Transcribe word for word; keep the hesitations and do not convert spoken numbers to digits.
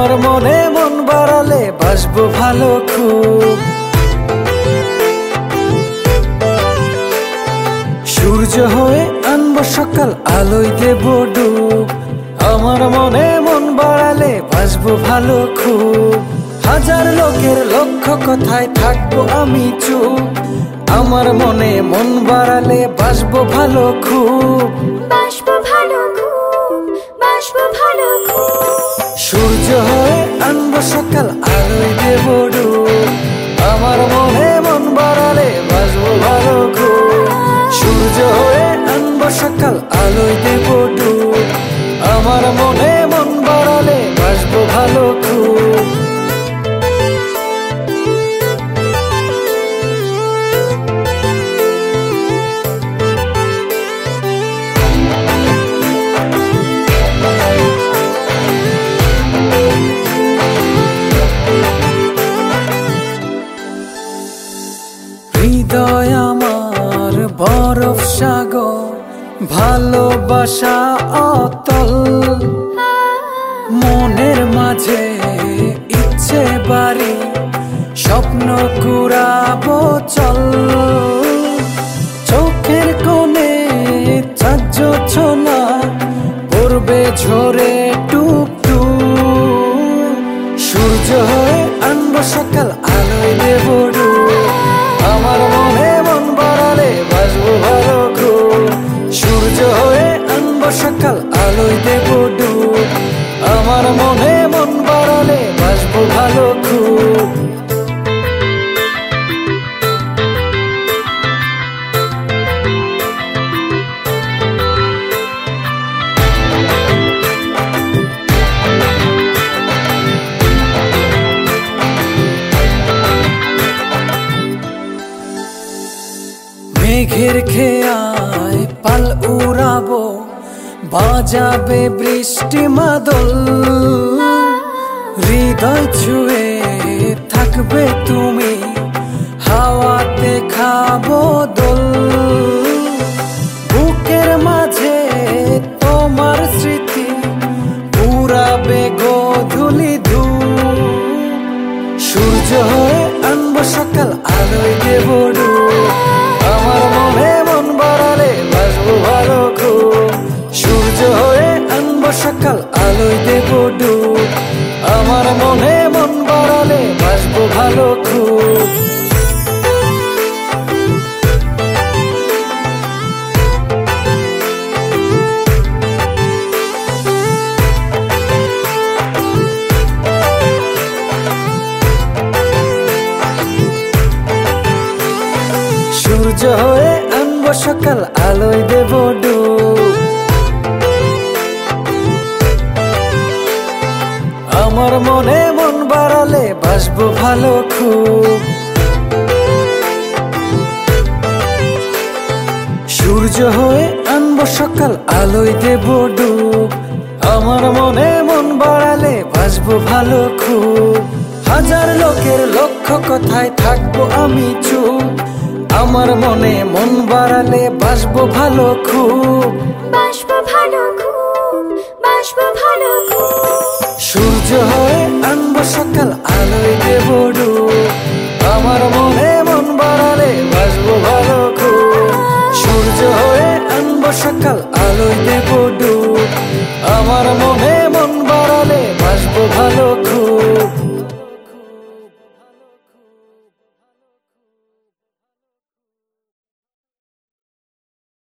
আমার মনে মন বাড়ালে বাসবো ভালো খুব। সূর্য হয়ে আনবো সকাল, আলোয় দেব ডুব। আমার মনে মন বাড়ালে বাসবো ভালো খুব। হাজার লোকের লক্ষ কথায় থাকবো আমি চুপ। আমার মনে মন বাড়ালে বাসবো ভালো খুব। বাসবো ভালো খুব, বাসবো ভালো খুব। সূর্য হয়ে আনবো সকাল, আলোয় দেব ডুব। আমার মনে মন বাড়ালে বাসবো ভালো খুব। সূর্য হয়ে আনবো সকাল, আলোয় দেব ডুব। আমার মনে মন বাড়ালে বাসবো ভালো খুব। হৃদয় আমার বরফ সাগর, ভালোবাসা অতল। মনের মাঝে ইচ্ছে বাড়ি, স্বপ্ন কুড়াবো চল। চোখের কোণে চাঁদ জোছনা পড়বে ঝরে টুপ টুপ। সূর্য হয়ে আনবো সকাল, আলোয় দেব ডুব। আমার মনে মন বাড়ালে বাসবো ভালো খুব। সূর্য হয়ে আনবো সকাল, আলোয় দেব ডুব। আমার মনে মন বাড়ালে বাসবো ভালো খুব। মেঘের খেয়ায় পাল উড়াবো, বাজাবে বৃষ্টি মাদল। হৃদয় ছুঁয়ে থাকবে তুমি, হাওয়াতে খাবো দোল। বুকের মাঝে তোমার স্মৃতি পুরাবে গোধূলি ধূপ। সূর্য হয়ে আনবো সকাল, আলোয় দেব ডুব। আমার মনে মন বাড়ালে বাসবো ভালো খুব। সূর্য হয়ে আনবো সকাল, আলোয় দেব ডুব। আমার মনে মন বাড়ালে বাসবো ভালো খুব। সূর্য হয়ে আনবো সকাল, আলোয় দেব ডুব। আমার মনে মন বাড়ালে বাসবো ভালো খুব। সূর্য হয়ে আনবো সকাল, আলোয় দেব ডুব। আমার মনে মন বাড়ালে বাসবো ভালো খুব। হাজার লোকের লক্ষ কথায় থাকবো আমি চুপ। আমার মনে মন বাড়ালে বাসবো ভালো খুব। বাসবো ভালো খুব, বাসবো ভালো খুব। সূর্য হয়ে আনবো সকাল,